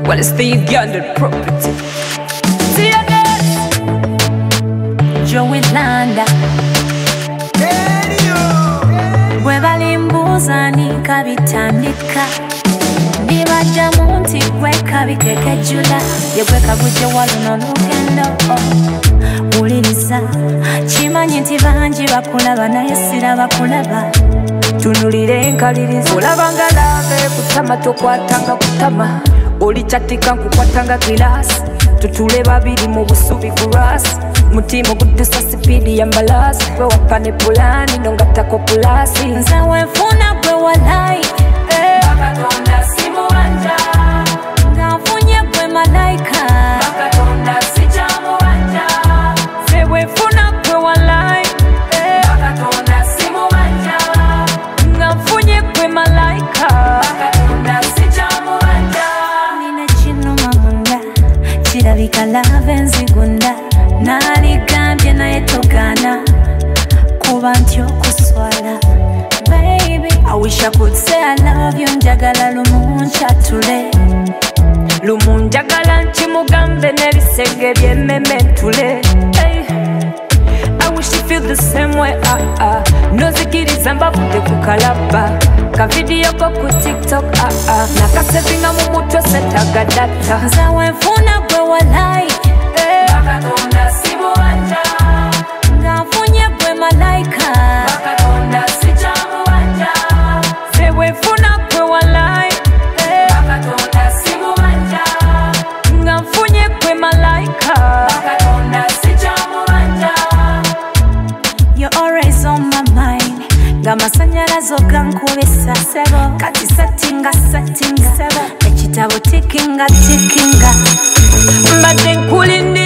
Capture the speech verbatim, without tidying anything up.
Well, it's the Uganda property. See you Joey Landa Bwe balimbuuza nika bitandika Ndibaja munti gweka bikekejula Yegweka gujje waluno lugendo Uliriza Chimanyi nti bangi bakulaba naye siraba kulaba Tunulire nkaliriza Olabanga lave kutama tokwatanga kutama Oli chatika nkukwatanga kilasi Tutule babiri mu busubi kurasi Mutimo kudusa sipidi ya mbalasi Kwe wakane pulani nongatako pulasi Nzawe mfuna kwe walai Bakatonda simu wanja Ngafunye kwe malaika Bakatonda sijamu wanja Sewe mfuna kwe walai Bakatonda simu wanja Ngafunye kwe malaika Bakatonda sijamu wanja Nina chino mamunda Chirabika lave nzigunda Naligambye naye togana Kuba ntyo kuswala Baby, I wish I could say I love you Njagala lumu nchatule Lumu njagala nchimugambe Nebisenge byemementule hey. I wish you feel the same way ah, ah. Nozikiriza mbavude kukalaba Kavidiyo ko ku TikTok ah, ah. Nakasevinga mu mutwe setaga data Nzawe mfuna gwe walai hey. Bakatonda simu wanja Ngafunye gwe malaika Bakatonda sijamu wanja Sewe mfuna gwe walai hey. Bakatonda simu wanja Ngafunye gwe malaika Bakatonda sijamu wanja You're always on my mind Ngamasanyalazo gankubisa sebo Kati settinga settinga sebo Ekitabo tikinga tikinga Mbadde nkulindi